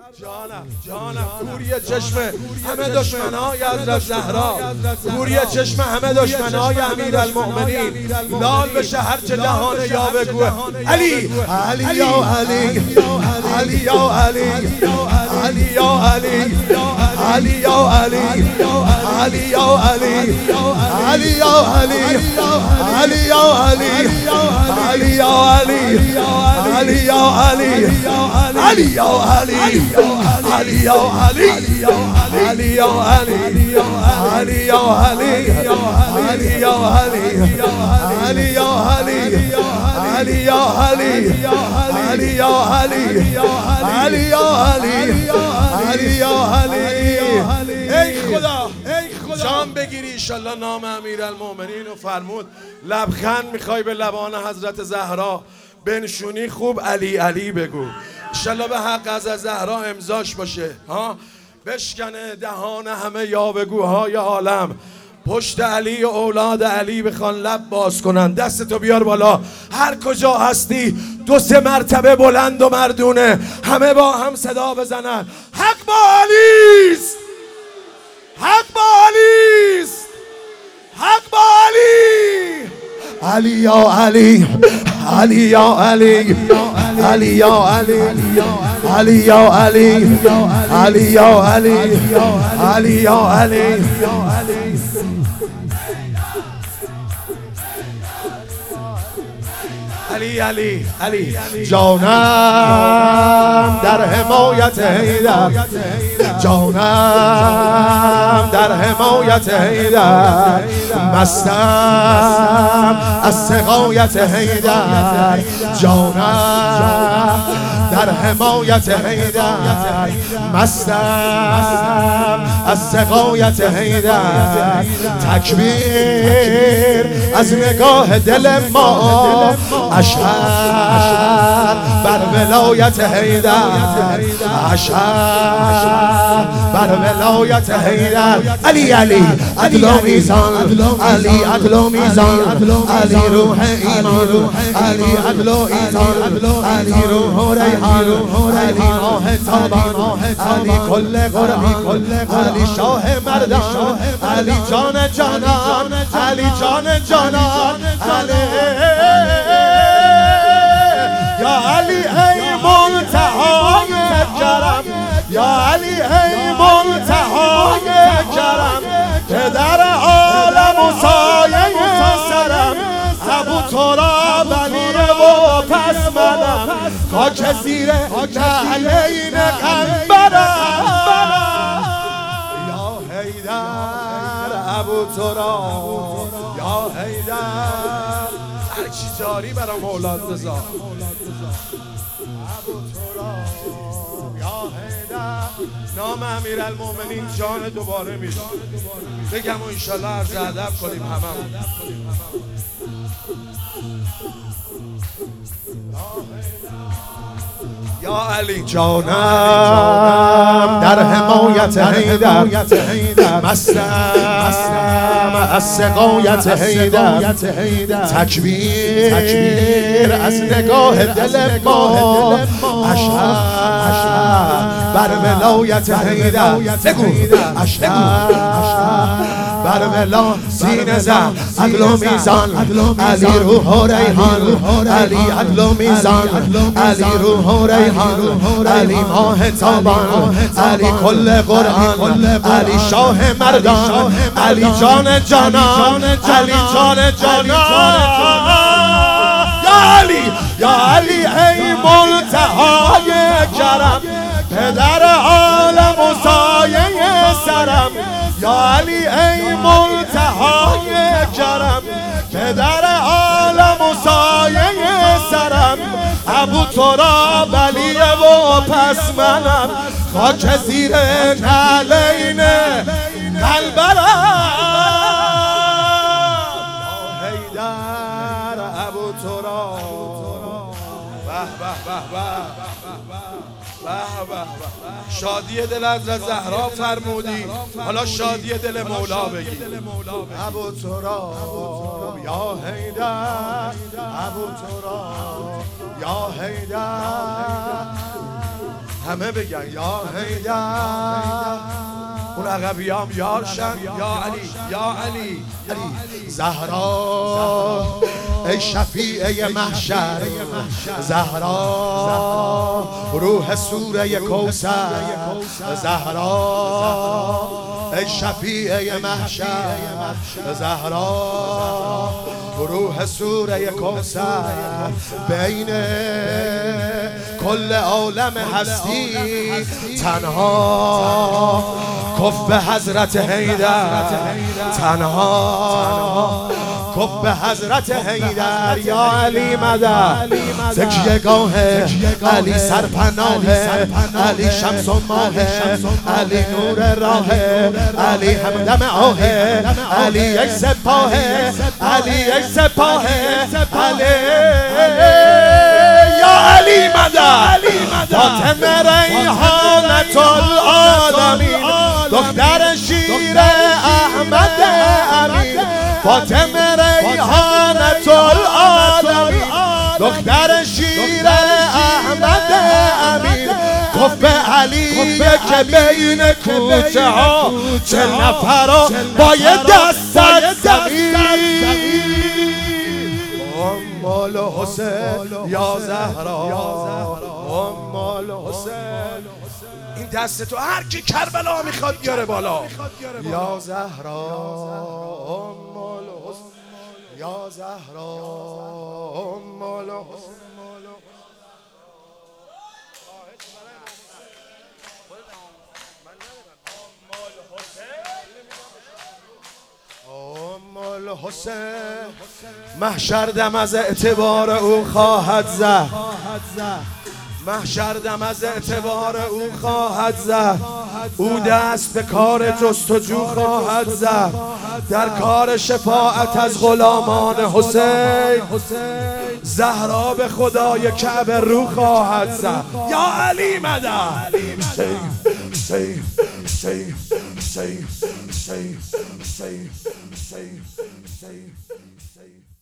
جانم کوری چشم همه دشمنای حضرت زهرا، کوری چشم همه دشمنای امیرالمؤمنین، لال بشه هرچه دهان یا بگوه علی علی یا علی علی یا علی علی یا علی علی یا علی علی یا علی علی یا علی علی یا علی علی یا علی علی یا علی علی یا علی علی یا علی علی یا علی علی یا علی علی یا علی علی یا علی علی یا علی علی یا علی علی یا علی علی یا علی. ای خدا جان بگیری ایشالله نام امیرالمؤمنین و فرمود لبخند میخوای به لبان حضرت زهرا بنشونی خوب علی علی بگو ایشالله به حق از زهرا امضاش باشه ها، بشکنه دهان همه یاوه‌گوهای عالم، پشت علی و اولاد علی بخوان لب باز کنن. دستتو بیار بالا هر کجا هستی، 2-3 مرتبه بلند و مردونه همه با هم صدا بزنن حق با علیست، حق با علیست، حق با علی علی یا علی علی یا علی علی یا علی علی یا علی علی یا علی علی یا علی علی علی علی جانم در حمایت حیدر، جانم در حمایت حیدر، مستم از سقایت حیدر، جانم در حمایت حیدر، مستم از سقایت حیدر، تکبیر از نگاه دل ما، اشهد بر ولایت حیدر، اشهد بر ولایت حیدر. علی علی عدل و میزان، علی عدل و میزان، علی روح ایمان، علی عدل و ایزان، علی روح ریحان، علی ماه تابان، علی کل قرآن، علی شاه مردان، علی جان جانان، علی جان جانان، علی یا علی ای منتهای کرم، یا علی ای منتهای کرم، پدر عالم و سایه سرم، ابو تراب علی و پس منم، خاک زیر نعلین قنبرم، یا حیدر ابو تراب، یا حیدر هر چی جاری برای مولاد رضا، ابو تراب یا حیدر. نام امیرالمؤمنین جان دوباره میشه بگم و انشالله عرض ادب کنیم هممون. یا علی جانم در حمایت حیدر، مستم از سقایت حیدر، تکبیر از نگاه دل ما، اشهد بر ولایت حیدر، بگو اشهد بر ولا سینه زن، عدل و میزان، علی روح و ریحان، علی عدل و میزان، علی روح و ریحان، علی ماه تابان، علی کل قرآن، علی شاه مردان، علی جان جانان، علی جان جانان، یا علی یا علی ای منتهای کرم، پدر عالم و سایه سرم، یا علی ای منتهای کرم، پدر عالم و سایه سرم، ابو تراب علی و پس منم، خاک زیر نعلین قنبرم، حیدر ابو تراب. به به به به، شادی دل حضرت زهرا فرمودی، حالا شادی دل مولا بگی. ابو تراب یا حیدر، ابو تراب یا حیدر، همه بگن یا حیدر، اون عقبی هم یاشن یا علی یا علی. زهرا ای شفیع محشر، زهرا روح سوره کوثر، زهرا ای شفیع محشر، زهرا روح سوره کوثر. بین کل عالم هستی تنها کف حضرت حیدر، تنها کف حضرت حیدر. یا علی مدد، تکیه گاه علی سرپناه، علی شمس و ماه، علی نور راه، علی همدم آه، علی یک سپاه، علی یک سپاه، علی یا علی مدد. فاطمه ریحانة العالمین، دختر شیر احمد امین. فاطمه ریحانة العالمین، دختر شیر احمد امین. کف علی که بین کوچه ها 40 نفر باید دست زمین. ام الحسین یا زهرا، ام الحسین. این دست تو هر کی کربلا میخواد بیاره بالا. یا زهرا ام الحسین، یا زهرا ام الحسین. الحسین محشر دم از اعتبار او خواهد زد، محشر دم از اعتبار او خواهد زد. او دست به کار جستجو خواهد زد، در کار شفاعت از غلامان حسین. زهرا به خدای کعبه رو خواهد زد. یا علی مدد. Say